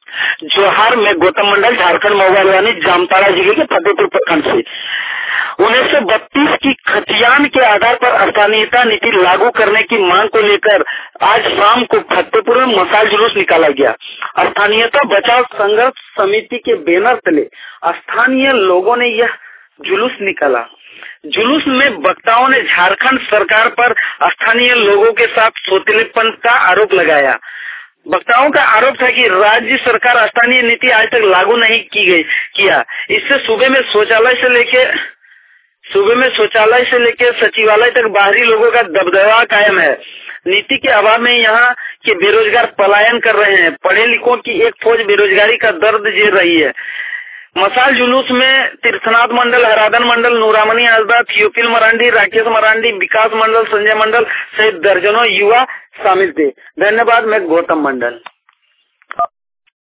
जोहार, मैं गौतम मंडल, झारखंड मोबाइल जामताड़ा जिले के फतेहपुर प्रखंड से। 1932 की खतियान के आधार पर स्थानीयता नीति लागू करने की मांग को लेकर आज शाम को फतेहपुर में मशाल जुलूस निकाला गया। स्थानीयता बचाओ संघर्ष समिति के बैनर तले स्थानीय लोगों ने यह जुलूस निकाला। जुलूस में वक्ताओं ने झारखंड सरकार पर स्थानीय लोगों के साथ सौतेलेपन का आरोप लगाया। वक्ताओं का आरोप था कि राज्य सरकार स्थानीय नीति आज तक लागू नहीं किया। इससे सूबे में शौचालय से लेकर सचिवालय तक बाहरी लोगों का दबदबा कायम है। नीति के अभाव में यहाँ के बेरोजगार पलायन कर रहे हैं। पढ़े लिखों की एक फौज बेरोजगारी का दर्द झेल रही है। मशाल जुलूस में तीर्थनाथ मंडल, हराधन मंडल, नूरामनी हाजदा, थियोफिल मरांडी, राकेश मरांडी, विकास मंडल, संजय मंडल सहित दर्जनों युवा शामिल थे। धन्यवाद। मैं गौतम मंडल।